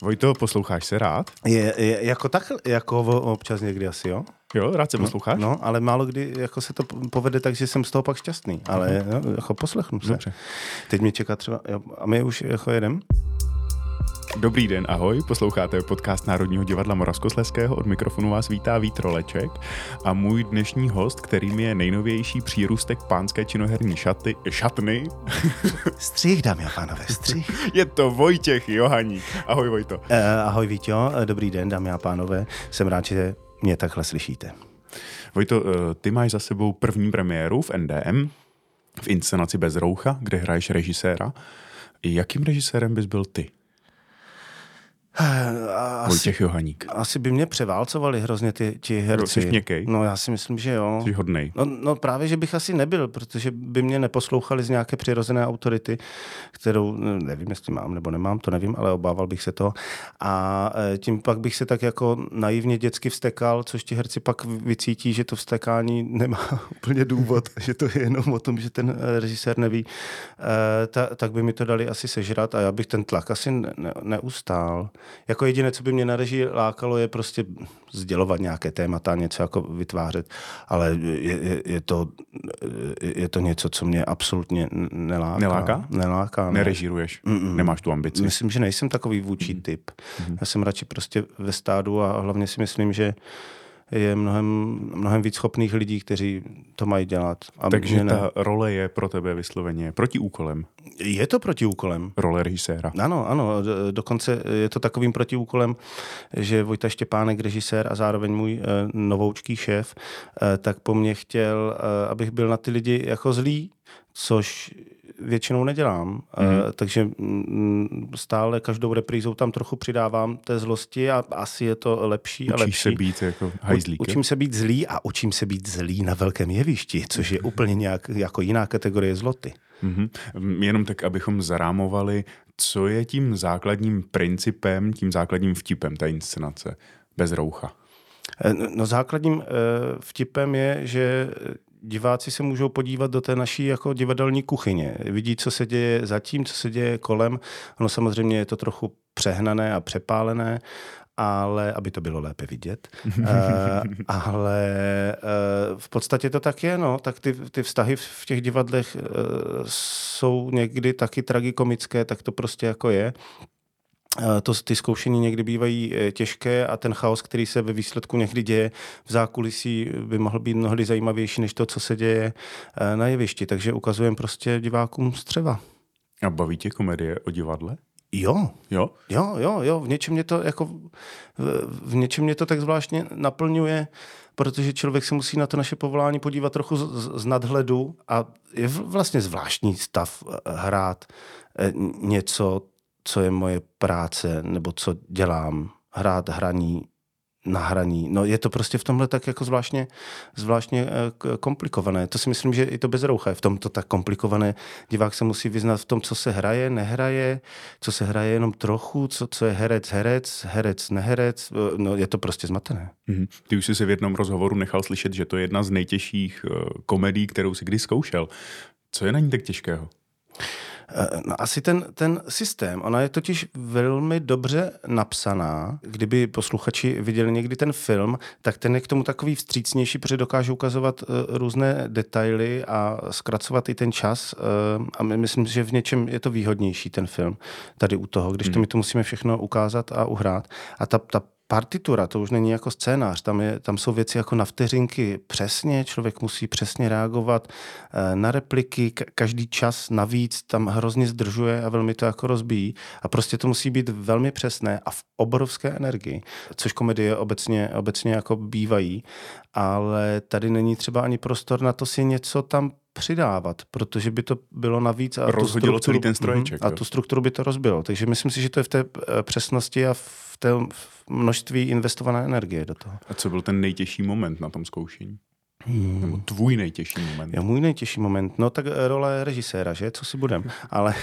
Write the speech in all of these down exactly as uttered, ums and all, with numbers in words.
Vojto, posloucháš se rád? Je, je jako tak, jako občas někdy asi, jo? Jo, rád se posloucháš? No, no, ale málo kdy jako se to povede tak, že jsem z toho pak šťastný, ale uh-huh. jo, jako poslechnu se. Dobře. Teď mě čeká třeba, jo, a my už jako jedem? Dobrý den, ahoj, posloucháte podcast Národního divadla Moravskoslezského, od mikrofonu vás vítá Vít Roleček a můj dnešní host, kterým je nejnovější přírůstek pánské činoherní šaty, šatny. Střih, dámy a pánové, střih. Je to Vojtěch Johaník. Ahoj Vojto. Uh, ahoj Víťo, dobrý den, dámy a pánové, jsem rád, že mě takhle slyšíte. Vojto, ty máš za sebou první premiéru v N D M, v inscenaci Bez roucha, kde hraješ režiséra. Jakým režisérem bys byl ty? Asi, Vojtěch Johaník. Asi by mě převálcovali hrozně ty, ti herci. Jsi měkkej? No já si myslím, že jo. Jsi hodnej. No, no právě, že bych asi nebyl, protože by mě neposlouchali z nějaké přirozené autority, kterou nevím, jestli mám nebo nemám, to nevím, ale obával bych se toho. A tím pak bych se tak jako naivně dětsky vztekal, což ti herci pak vycítí, že to vztekání nemá úplně důvod, že to je jenom o tom, že ten režisér neví. E, ta, tak by mi to dali asi sežrat a já bych ten tlak asi ne, ne, neustál. Jako jediné, co by mě na režii lákalo, je prostě sdělovat nějaké témata, něco jako vytvářet, ale je, je, je, to, je to něco, co mě absolutně neláká. Neláká? Neláká, ne. Nerežíruješ? Mm-mm. Nemáš tu ambici? Myslím, že nejsem takový vůči mm. typ. Mm. Já jsem radši prostě ve stádu a hlavně si myslím, že je mnohem, mnohem víc schopných lidí, kteří to mají dělat. A takže ta role je pro tebe vysloveně protiúkolem? Je to protiúkolem. Role režiséra? Ano, ano. Dokonce je to takovým protiúkolem, že Vojta Štěpánek, režisér a zároveň můj e, novoučký šéf, e, tak po mně chtěl, e, abych byl na ty lidi jako zlý, což většinou nedělám. Mm. E, takže m, stále každou reprízou tam trochu přidávám té zlosti a asi je to lepší Učíš a lepší. Učíš se být jako hajzlík? Učím se být zlý a učím se být zlý na velkém jevišti, což je úplně nějak jako jiná kategorie zloty. Mm-hmm. Jenom tak, abychom zarámovali, co je tím základním principem, tím základním vtipem té inscenace Bez roucha? No základním vtipem je, že diváci se můžou podívat do té naší jako divadelní kuchyně. Vidí, co se děje zatím, co se děje kolem. Ono samozřejmě je to trochu přehnané a přepálené, ale aby to bylo lépe vidět. uh, ale uh, v podstatě to tak je, no. Tak ty, ty vztahy v těch divadlech uh, jsou někdy taky tragikomické, tak to prostě jako je. To, ty zkoušení někdy bývají těžké a ten chaos, který se ve výsledku někdy děje v zákulisí, by mohl být mnohdy zajímavější než to, co se děje na jevišti. Takže ukazujeme prostě divákům střeva. A baví tě komedie o divadle? Jo. Jo? Jo, jo, jo. V něčem mě to jako v něčem mě to tak zvláštně naplňuje, protože člověk se musí na to naše povolání podívat trochu z, z nadhledu a je vlastně zvláštní stav hrát něco, co je moje práce, nebo co dělám, hrát hraní, na hraní. No je to prostě v tomhle tak jako zvláštně, zvláštně komplikované. To si myslím, že i to Bez roucha je v tomto tak komplikované. Divák se musí vyznat v tom, co se hraje, nehraje, co se hraje jenom trochu, co, co je herec, herec, herec, neherec. No je to prostě zmatené. Mm-hmm. Ty už jsi se v jednom rozhovoru nechal slyšet, že to je jedna z nejtěžších uh, komedií, kterou jsi kdy zkoušel. Co je na ní tak těžkého? No asi ten, ten systém, ona je totiž velmi dobře napsaná. Kdyby posluchači viděli někdy ten film, tak ten je k tomu takový vstřícnější, protože dokáže ukazovat uh, různé detaily a zkracovat i ten čas. Uh, a my myslím, že v něčem je to výhodnější ten film tady u toho, když to my to musíme všechno ukázat a uhrát. A ta, ta partitura, to už není jako scénář, tam, je, tam jsou věci jako na vteřinky přesně, člověk musí přesně reagovat e, na repliky, ka- každý čas navíc tam hrozně zdržuje a velmi to jako rozbíjí a prostě to musí být velmi přesné a v obrovské energii, což komedie obecně, obecně jako bývají, ale tady není třeba ani prostor na to si něco tam přidávat, protože by to bylo navíc a rozhodilo celý ten stroječek. A tu strukturu by to rozbilo. Takže myslím si, že to je v té přesnosti a v té množství investované energie do toho. A co byl ten nejtěžší moment na tom zkoušení? Hmm. Nebo tvůj nejtěžší moment? Jo, můj nejtěžší moment. No tak role režiséra, že? Co si budem? Ale,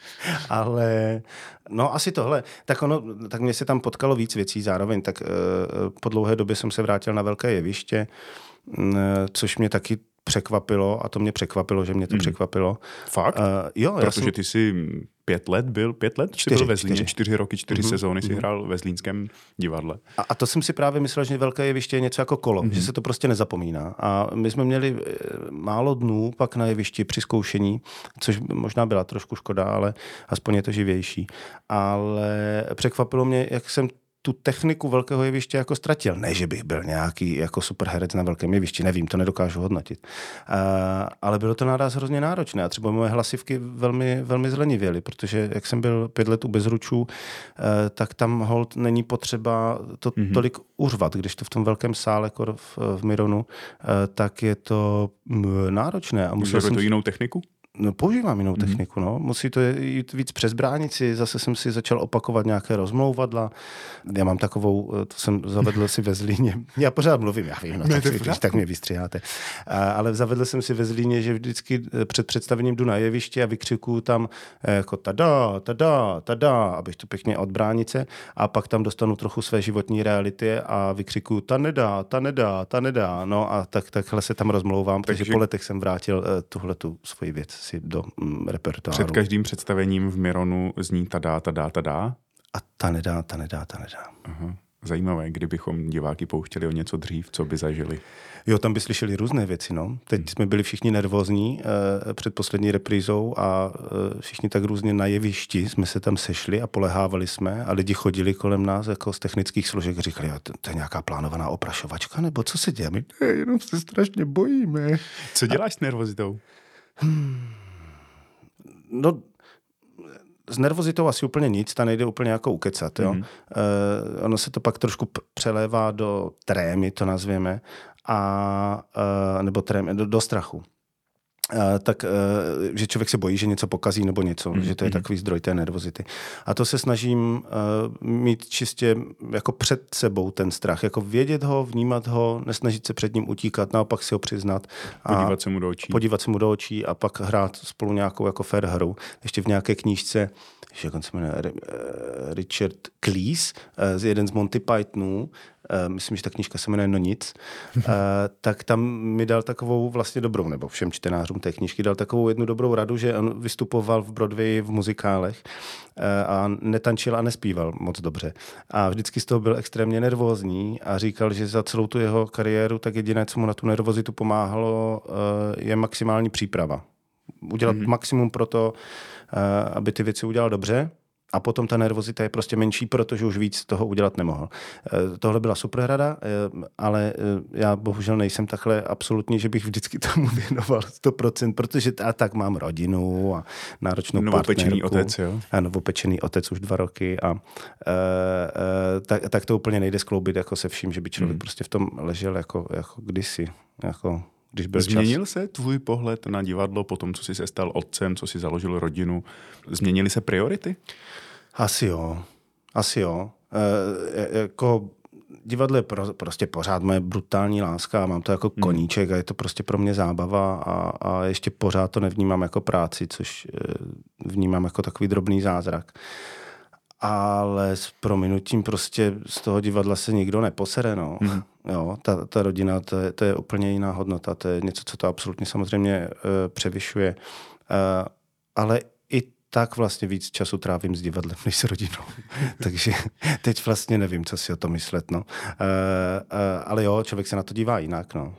ale no asi tohle. Tak ono, tak mě se tam potkalo víc věcí zároveň. Tak po dlouhé době jsem se vrátil na velké jeviště, což mě taky překvapilo, a to mě překvapilo, že mě to mm. překvapilo. Fakt? Uh, jo, Protože jsem... ty jsi pět let byl, pět let? Čtyři, jsi byl ve Zlíně, čtyři. čtyři roky, čtyři mm-hmm. sezóny si mm-hmm. hrál ve Zlínském divadle. A, a to jsem si právě myslel, že velké jeviště je něco jako kolo, mm-hmm. že se to prostě nezapomíná. A my jsme měli málo dnů pak na jevišti při zkoušení, což možná byla trošku škoda, ale aspoň je to živější. Ale překvapilo mě, jak jsem tu techniku velkého jeviště jako ztratil. Ne, že bych byl nějaký jako super herec na velkém jevišti, nevím, to nedokážu hodnotit. Uh, ale bylo to naraz hrozně náročné a třeba moje hlasivky velmi, velmi zlenivěly, protože jak jsem byl pět let u Bezručů, uh, tak tam hold není potřeba to mm-hmm. tolik uřvat, když to v tom velkém sále v, v Mironu, uh, tak je to m, náročné. A musel jsem to jinou techniku? No, používám jinou techniku, no. Musí to jít víc přes bránici, zase jsem si začal opakovat nějaké rozmlouvadla. Já mám takovou, to jsem zavedl si ve Zlíně. Já pořád mluvím, já vím, no, ne, tak, když tak mě vystřiháte. Ale zavedl jsem si ve Zlíně, že vždycky před představením jdu na jeviště a vykřikuju tam jako tada, tada, tada, abych to pěkně od bránice, a pak tam dostanu trochu své životní reality a vykřikuju ta nedá, ta nedá, ta nedá. No a tak, takhle se tam rozmlouvám, protože Takže... po letech jsem vrátil tuhletu svoji věc do mm, repertoáru. Před každým představením v Mironu zní tada, tada, tada. A ta nedá, ta nedá, ta nedá. Aha. Zajímavé, kdybychom diváky pouštěli o něco dřív, co by zažili. Jo, tam by slyšeli různé věci, no. Teď hmm. jsme byli všichni nervózní eh, před poslední reprízou a eh, všichni tak různě na jevišti jsme se tam sešli a polehávali jsme a lidi chodili kolem nás jako z technických složek a říkali, to, to je nějaká plánovaná oprašovačka, nebo co se děje? My ne, jenom se strašně bojíme. Co děláš a... s nervozitou? Hmm. No, s nervozitou asi úplně nic, ta nejde úplně jako ukecat, jo. Mm-hmm. Uh, ono se to pak trošku p- přelévá do trémy, to nazvěme, a, uh, nebo trémy, do, do strachu. Uh, tak, uh, že člověk se bojí, že něco pokazí nebo něco, mm-hmm. že to je takový zdroj té nervozity. A to se snažím uh, mít čistě jako před sebou ten strach, jako vědět ho, vnímat ho, nesnažit se před ním utíkat, naopak si ho přiznat. A podívat se mu do očí. Podívat se mu do očí a pak hrát spolu nějakou jako fair hru. Ještě v nějaké knížce, jak on se jmenuje, Richard Cleese, jeden z Monty Pythonů, myslím, že ta knížka se jmenuje No nic, tak tam mi dal takovou vlastně dobrou, nebo všem čtenářům té knížky dal takovou jednu dobrou radu, že on vystupoval v Broadwayi v muzikálech a netančil a nespíval moc dobře. A vždycky z toho byl extrémně nervózní a říkal, že za celou tu jeho kariéru tak jediné, co mu na tu nervozitu pomáhalo, je maximální příprava. Udělat mm-hmm. maximum pro to, aby ty věci udělal dobře, a potom ta nervozita je prostě menší, protože už víc toho udělat nemohl. Tohle byla super rada, ale já bohužel nejsem takhle absolutní, že bych vždycky tomu věnoval sto procent, protože a tak mám rodinu a náročnou novopečený partnerku. Otec, jo? A novopečený otec už dva roky a e, e, tak, tak to úplně nejde skloubit jako se vším, že by člověk hmm. prostě v tom ležel jako, jako kdysi, jako když byl Změnil čas. se tvůj pohled na divadlo po tom, co jsi se stal otcem, co jsi založil rodinu? Změnily se priority? Asi jo. Asi jo. E, jako divadlo je pro, prostě pořád moje brutální láska a mám to jako koníček a je to prostě pro mě zábava a, a ještě pořád to nevnímám jako práci, což e, vnímám jako takový drobný zázrak. Ale s prominutím prostě z toho divadla se nikdo neposere, no. Mm. Jo, ta, ta rodina, to je, to je úplně jiná hodnota, to je něco, co to absolutně samozřejmě uh, převyšuje. Uh, ale i tak vlastně víc času trávím s divadlem, než s rodinou. Takže teď vlastně nevím, co si o tom myslet, no. Uh, uh, ale jo, člověk se na to dívá jinak, no.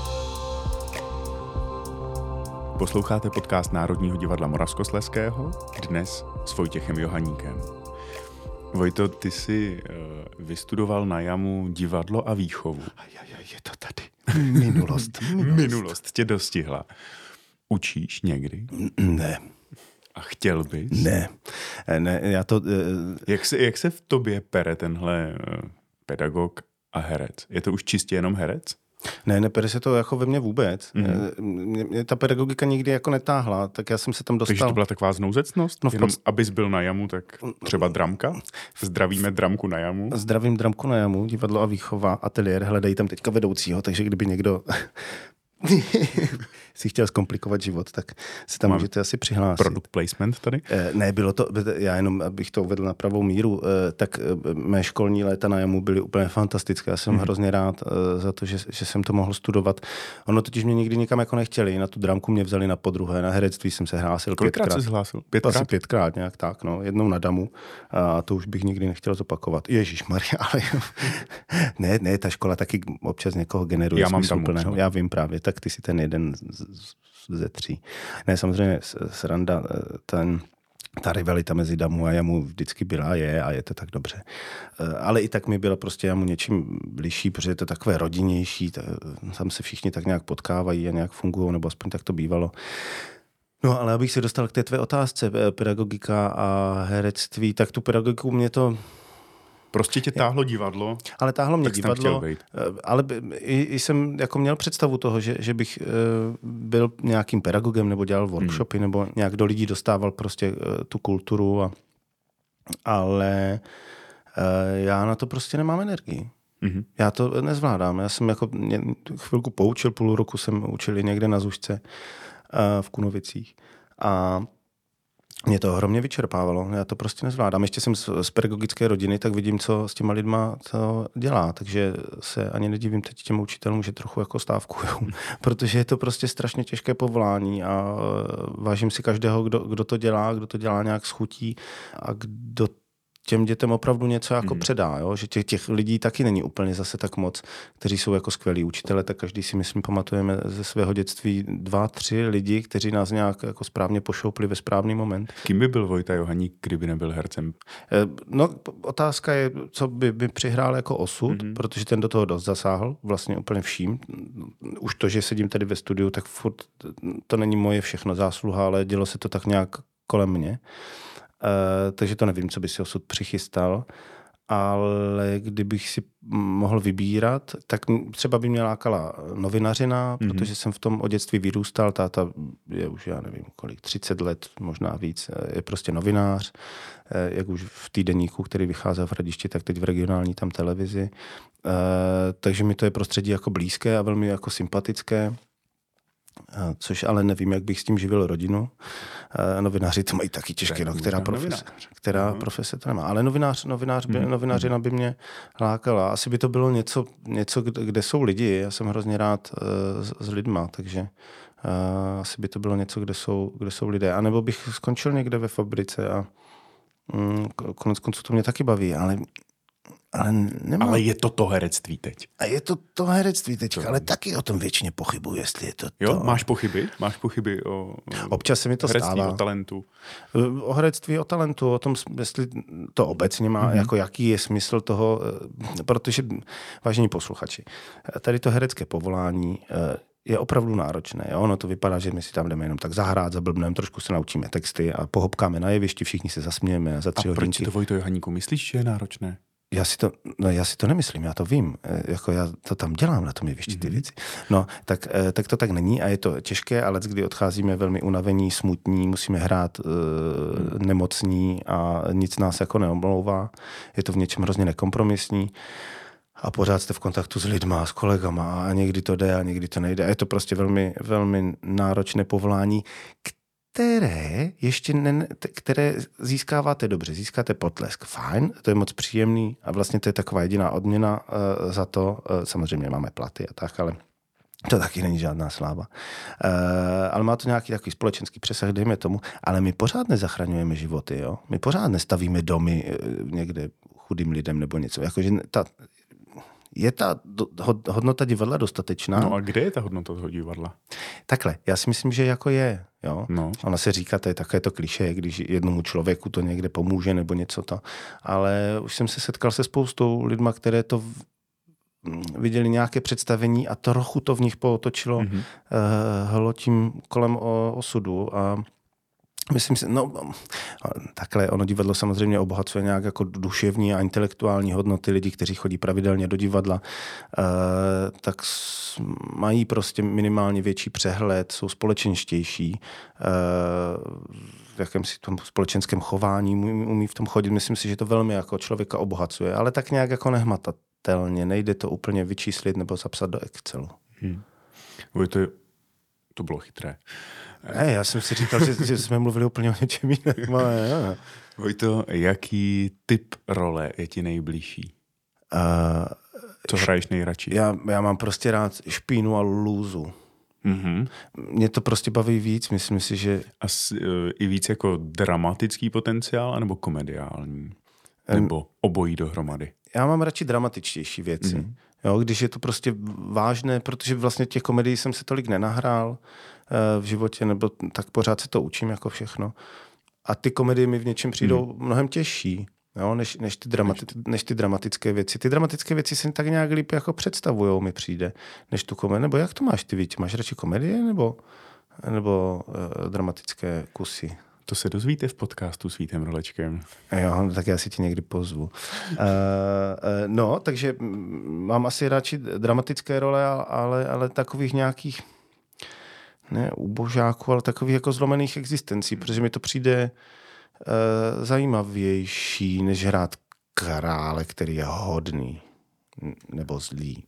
Posloucháte podcast Národního divadla Moravskoslezského, dnes s Vojtěchem Johaníkem. Vojto, ty jsi uh, vystudoval na jamu divadlo a výchovu. Ajajaj, je to tady. Minulost. Minulost. Minulost tě dostihla. Učíš někdy? Ne. A chtěl bys? Ne. Ne, já to... Uh... Jak se, jak se v tobě pere tenhle uh, pedagog a herec? Je to už čistě jenom herec? Ne, nepere se to jako ve mně vůbec. Mm-hmm. Mě, mě ta pedagogika nikdy jako netáhla, tak já jsem se tam dostal. Takže to byla taková znouzecnost? No jenom pod... abys byl na jamu, tak třeba Dramka? Zdravíme Dramku na jamu. Zdravím Dramku na jamu, divadlo a výchova, ateliér, hledají tam teďka vedoucího, takže kdyby někdo si chtěl zkomplikovat život, tak se tam Mám můžete asi přihlásit. Product placement tady? Ne, bylo to, já jenom, abych to uvedl na pravou míru, tak mé školní léta na Jamu byly úplně fantastické. Já jsem hmm. hrozně rád za to, že, že jsem to mohl studovat. Ono totiž mě nikdy nikam jako nechtěli. Na tu drámku mě vzali na podruhé, na herectví jsem se hlásil Kolikrát pětkrát. jsi hlásil? Pětkrát? Asi pětkrát nějak tak, no. Jednou na Damu a to už bych nikdy nechtěl zopakovat. Ježišmarja, ale ne, ne, ta škola taky občas někoho generuje. Já mám Damu. Já vím právě, tak ty si ten jeden ze tří. Ne, samozřejmě sranda, ten, ta rivalita mezi Damu a Jamu vždycky byla, je a je to tak dobře. Ale i tak mi byla prostě Jamu něčím bližší, protože je to takové rodinnější, tam se všichni tak nějak potkávají a nějak fungují, nebo aspoň tak to bývalo. No, ale abych se dostal k té tvé otázce, pedagogika a herectví, tak tu pedagogiku mě to... Prostě tě táhlo divadlo. Ale táhlo mě divadlo, ale i, i jsem jako měl představu toho, že, že bych byl nějakým pedagogem nebo dělal workshopy hmm. nebo nějak do lidí dostával prostě tu kulturu. A, ale já na to prostě nemám energii. Hmm. Já to nezvládám. Já jsem jako chvilku poučil, půl roku jsem učil někde na Zušce v Kunovicích. A mě to ohromně vyčerpávalo, já to prostě nezvládám. Ještě jsem z, z pedagogické rodiny, tak vidím, co s těma lidma to dělá, takže se ani nedivím teď těm učitelům, že trochu jako stávkujou, protože je to prostě strašně těžké povolání a vážím si každého, kdo, kdo to dělá, kdo to dělá nějak s chutí a kdo těm dětem opravdu něco jako mm. předá, jo? Že těch, těch lidí taky není úplně zase tak moc, kteří jsou jako skvělí učitele, tak každý si myslím pamatujeme ze svého dětství dva, tři lidi, kteří nás nějak jako správně pošoupli ve správný moment. Kým by byl Vojta Johaník, kdyby nebyl hercem? No, otázka je, co by, by přihrál jako osud, mm-hmm. protože ten do toho dost zasáhl, vlastně úplně vším. Už to, že sedím tady ve studiu, tak furt to není moje všechno zásluha, ale dělo se to tak nějak kolem mě. Uh, takže to nevím, co by si osud přichystal, ale kdybych si mohl vybírat, tak třeba by mě lákala novinařina, mm-hmm. protože jsem v tom od dětství vyrůstal, táta je už, já nevím kolik, třicet let, možná víc, je prostě novinář, jak už v týdeníku, který vycházel v Hradišti, tak teď v regionální tam televizi, uh, takže mi to je prostředí jako blízké a velmi jako sympatické. Což ale nevím, jak bych s tím živil rodinu. Novináři to mají taky těžké, no, která, profese, která profese to nemá. Ale novinář, novinář by, mm. novinářina by mě lákala. Asi by to bylo něco, něco, kde jsou lidi. Já jsem hrozně rád uh, s, s lidma, takže uh, asi by to bylo něco, kde jsou, kde jsou lidé. A nebo bych skončil někde ve fabrice a um, konec konců to mě taky baví, ale Ale, nemám. ale je to to herectví teď. A je to to herectví teď, ale taky o tom většině pochybuji, jestli je to to. Jo, máš pochyby? Máš pochyby o Občas se mi to herectví, stává. o talentu? O herectví, o talentu, o tom, jestli to obecně má, mm-hmm. jako jaký je smysl toho, protože, vážení posluchači, tady to herecké povolání je opravdu náročné. Jo? Ono to vypadá, že my si tam jdeme jenom tak zahrát, zablbneme, trošku se naučíme texty a pohopkáme na jevišti, všichni se zasmějeme za tři a hodinky. A proč si to, Vojto Johaníku, myslíš, že je náročné? Já si, to, no já si to nemyslím, já to vím, jako já to tam dělám na tom jevišti ty věci. No, tak, tak to tak není a je to těžké, ale kdy odcházíme velmi unavení, smutní, musíme hrát e, nemocní a nic nás jako neomlouvá. Je to v něčem hrozně nekompromisní a pořád jste v kontaktu s lidma, s kolegama a někdy to jde a někdy to nejde. A je to prostě velmi, velmi náročné povolání, které ještě ne, které získáváte dobře, získáte potlesk, fajn, to je moc příjemný a vlastně to je taková jediná odměna uh, za to, uh, samozřejmě máme platy a tak, ale to taky není žádná sláva. Uh, ale má to nějaký takový společenský přesah, dejme tomu, ale my pořád nezachraňujeme životy, jo? My pořád nestavíme domy uh, někde chudým lidem nebo něco, jakože ta je ta hodnota divadla dostatečná? No a kde je ta hodnota toho divadla? Takhle, já si myslím, že jako je. Jo? No. Ona se říká, to je také to klišé, když jednomu člověku to někde pomůže nebo něco to. Ale už jsem se setkal se spoustou lidma, které to v... viděli nějaké představení a trochu to v nich pootočilo mm-hmm. uh, hlotím kolem o, osudu a myslím si, no takhle, ono divadlo samozřejmě obohacuje nějak jako duševní a intelektuální hodnoty lidí, kteří chodí pravidelně do divadla, e, tak mají prostě minimálně větší přehled, jsou společenštější, e, v jakémsi tom společenském chování, umí v tom chodit. Myslím si, že to velmi jako člověka obohacuje, ale tak nějak jako nehmatatelně, nejde to úplně vyčíslit nebo zapsat do Excelu. Hmm. Vojto, to bylo chytré. Ne, já jsem si říkal, že, že jsme mluvili úplně o něčem jiném. Ale, Vojto, jaký typ role je ti nejbližší? Uh, Co hraješ nejradši? Já, já mám prostě rád špínu a lůzu. Mm-hmm. Mě to prostě baví víc, myslím si, že... A s, i víc jako dramatický potenciál, anebo komediální? Nebo obojí dohromady? Já mám radši dramatičtější věci. Mm. Jo, když je to prostě vážné, protože vlastně těch komedií jsem se tolik nenahrál uh, v životě, nebo tak pořád se to učím jako všechno. A ty komedie mi v něčem přijdou mm. mnohem těžší, jo, než, než, ty dramati- než ty dramatické věci. Ty dramatické věci se tak nějak líp jako představujou, mi přijde, než tu komedii. Nebo jak to máš ty, víc? Máš radši komedie nebo, nebo uh, dramatické kusy? To se dozvíte v podcastu s Vítem Rolečkem. Jo, tak já si ti někdy pozvu. uh, uh, no, takže mám asi radši dramatické role, ale, ale takových nějakých, ne ubožáků, ale takových jako zlomených existencí, protože mi to přijde uh, zajímavější, než hrát krále, který je hodný nebo zlý.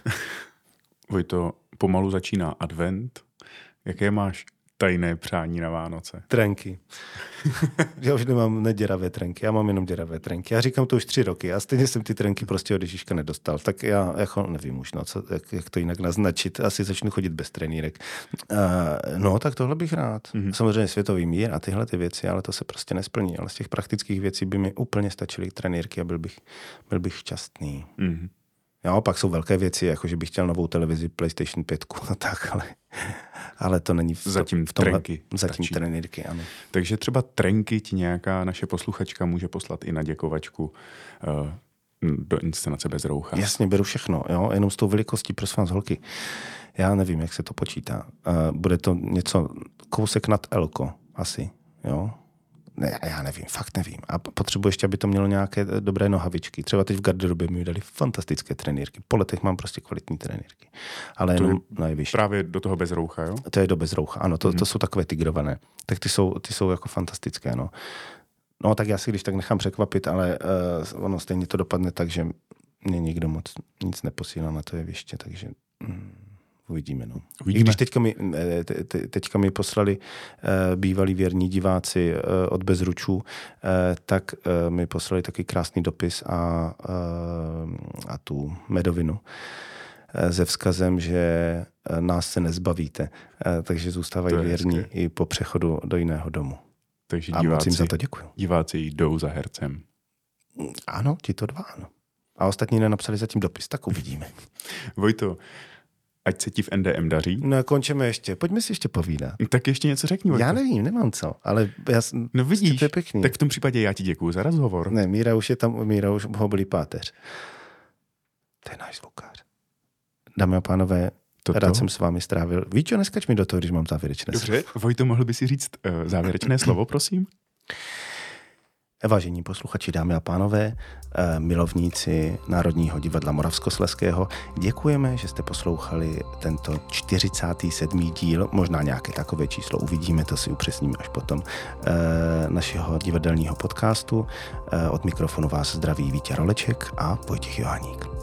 Vojto, pomalu začíná advent. Jaké máš tajné přání na Vánoce? Trenky. Já už nemám neděravé trenky, já mám jenom děravé trenky. Já říkám to už tři roky a stejně jsem ty trenky prostě od Ježíška nedostal. Tak já jako nevím už, no, co, jak, jak to jinak naznačit. Asi začnu chodit bez trenýrek. Uh, no, tak tohle bych rád. Mm-hmm. Samozřejmě světový mír a tyhle ty věci, ale to se prostě nesplní. Ale z těch praktických věcí by mi úplně stačily trenýrky a byl bych, byl bych šťastný. Mm-hmm. Jo, pak jsou velké věci, jako že bych chtěl novou televizi, PlayStation pět a tak, ale, ale to není v, zatím v tomhle, trenky. Zatím trenýrky, ano. Takže třeba trenky ti nějaká naše posluchačka může poslat i na děkovačku uh, do inscenace Bez roucha. Jasně, beru všechno, jo, jenom s tou velikostí, prosím vás, holky. Já nevím, jak se to počítá. Uh, bude to něco, kousek nad elko, asi, jo. Ne, já nevím, fakt nevím. A potřebuji ještě, aby to mělo nějaké dobré nohavičky. Třeba teď v garderobě mi dali fantastické trenýrky. Po letech mám prostě kvalitní trenýrky. Ale jenom najvyšší. Právě do toho Bez roucha, jo? To je do Bez roucha, ano. To, mm. to jsou takové tigrované. Tak ty jsou, ty jsou jako fantastické, no. No, tak já si když tak nechám překvapit, ale uh, ono stejně to dopadne tak, že mě nikdo moc nic neposílá na to jeviště, takže... Mm. Uvidíme, no. Uvidíme. I když teďka mi, te, te, teďka mi poslali uh, bývalí věrní diváci uh, od Bezručů, uh, tak uh, mi poslali taky krásný dopis a, uh, a tu medovinu uh, se vzkazem, že uh, nás se nezbavíte, uh, takže zůstávají věrní hezké. I po přechodu do jiného domu. Takže a diváci, moc jim za to děkuju. Diváci jdou za hercem. Ano, ti to dva, ano. A ostatní nenapsali zatím dopis, tak uvidíme. Vojto, ať se ti v N D M daří. No, končíme ještě. Pojďme si ještě povídat. Tak ještě něco řekni, Vojto. Já nevím, nemám co, ale já... No vidíš, to je pěkný. Tak v tom případě já ti děkuju za rozhovor. Ne, Míra už je tam, Míra už ho bolí páteř. To je náš zvukář. Dámy a pánové, Toto? Rád jsem s vámi strávil. Víš čo, neskač mi do toho, když mám závěrečné Dobře, slovo. Dobře, Vojto, mohl by si říct uh, závěrečné slovo, prosím? Vážení posluchači, dámy a pánové, milovníci Národního divadla Moravskoslezského, děkujeme, že jste poslouchali tento čtyřicátý sedmý díl, možná nějaké takové číslo uvidíme, to si upřesníme až potom, našeho divadelního podcastu. Od mikrofonu vás zdraví Vítě Roleček a Vojtěch Johaník.